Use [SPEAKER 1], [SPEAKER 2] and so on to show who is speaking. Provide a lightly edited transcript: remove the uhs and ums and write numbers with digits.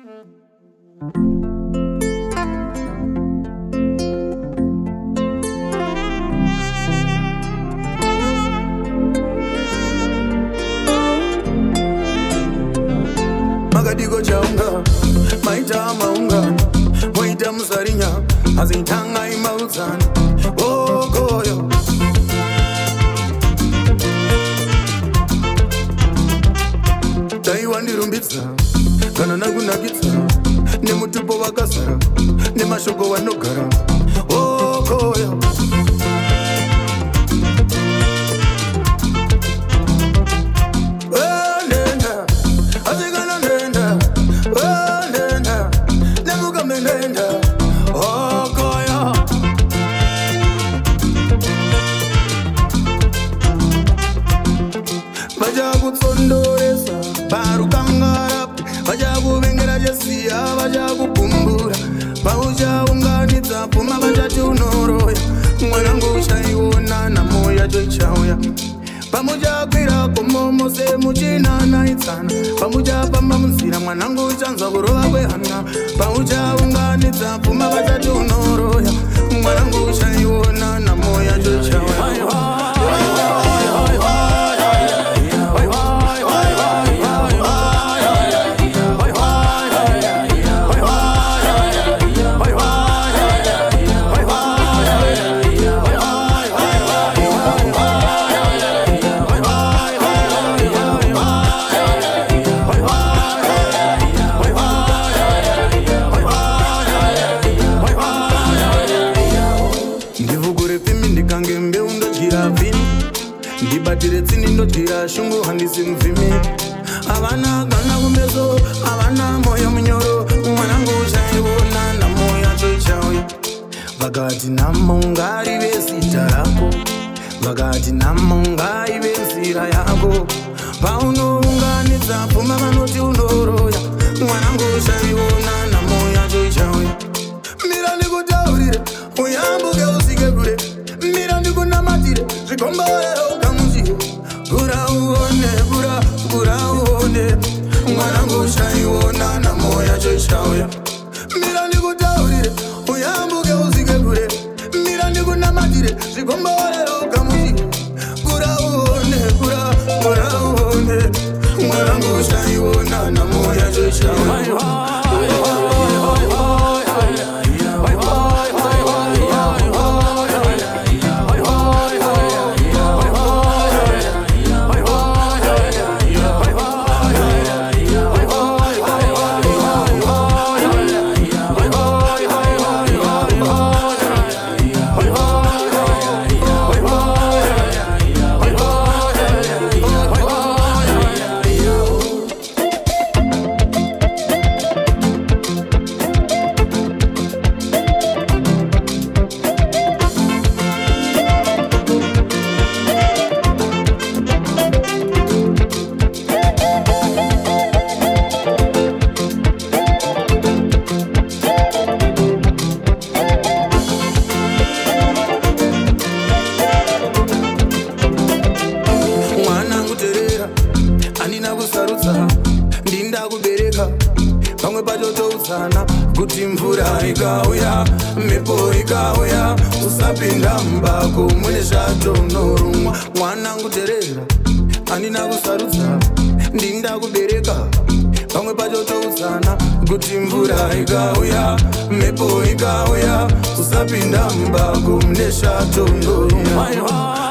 [SPEAKER 1] Magadigo chaunga, maita maunga, moita musarinya, azintanga imauzan, oh goyo. Daiwandi rumbitsa, kana nagunagitsa, ne mutupo wakasara, ne mashoko wanogara, oh goyo. Vajagu kumbura, pauja unganitsa puma vajati unoroya, mwanangu chaiona na moya joichauya. Pamuja kwira komomo se muchina naitsana, pamuja pamba mzira mwanangu chanza kurova kwehana, pauja unganitsa puma vajati unoroya, mwanangu chaiona na moya joichauya. Ndibatiretsini ndotira shungu handisi mvimi. Avana gana kumeso, avana moyo mnyoro, mwanangu chaiona na moya choichauya. Vakati namonga rive sita rako, vakati namonga ive nzira yako, paunounganidza pfuma vanoti unoroya, mwanangu chaiona na moya choichauya. Mira ndikutaurire, uyambuke usike kure, mira ndikunamatire, zvikomborero Gura uone, mwanangu chaiona na moya choichauya. Mira ndikutaurire, uyambuke usike kure, mira ndikunamatire, zvikomborero kamuchire. Gura uone, mwanangu chaiona na moya choichauya. Ndinda kubereka pamwe pachotoudzana kuti mvura ikauya mhepo ikauya usapinda mbako mune zvatonorumwa. Mwanangu terera handina kusarudza ndinda kubereka pamwe pachotoudzana kuti mvura ikauya mhepo ikauya usapinda mbako mune zvatonorumwa.